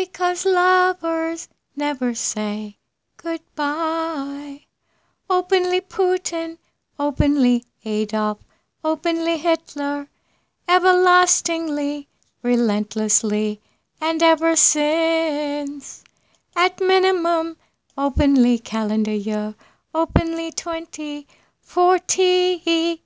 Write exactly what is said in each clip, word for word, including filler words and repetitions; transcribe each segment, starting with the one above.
because lovers never say goodbye. Openly Putin, openly Adolf, openly Hitler, everlastingly, relentlessly, and ever since. At minimum, openly calendar year, openly twenty fourteen.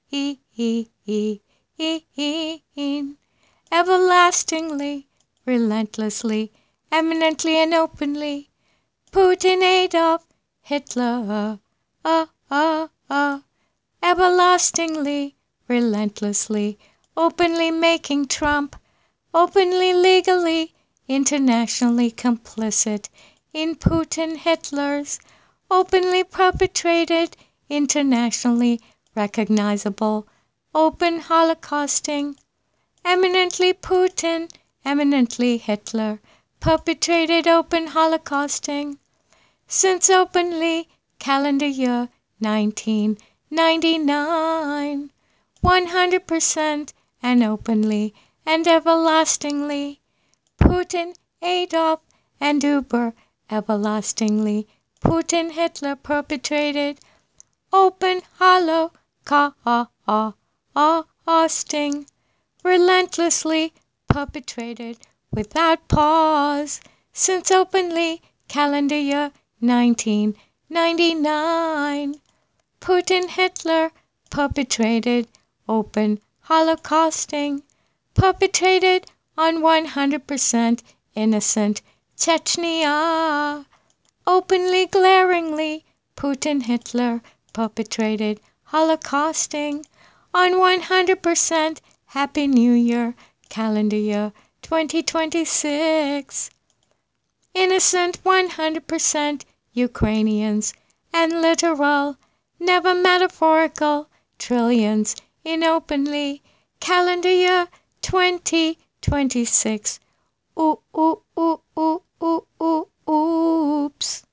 Everlastingly, relentlessly, eminently and openly, Putin, Adolf, Hitler, uh, uh, uh, everlastingly, relentlessly, openly making Trump, openly, legally, internationally complicit in Putin, Hitler's, openly perpetrated, internationally recognizable, open holocausting, eminently Putin, eminently Hitler, perpetrated open holocausting, since openly calendar year nineteen ninety-nine, one hundred percent and openly and everlastingly, Putin, Adolf, and Uber everlastingly, Putin, Hitler perpetrated open holocausting, relentlessly perpetrated without pause, since openly calendar year nineteen ninety-nine, Putin, Hitler perpetrated open holocausting, perpetrated on one hundred percent innocent Chechnya, openly, glaringly, Putin, Hitler perpetrated holocausting on one hundred percent Happy New Year, calendar year twenty twenty-six. Innocent one hundred percent Ukrainians and literal, never metaphorical, trillions in openly, calendar year twenty twenty-six. Ooh, ooh, ooh, ooh, ooh, ooh, oops.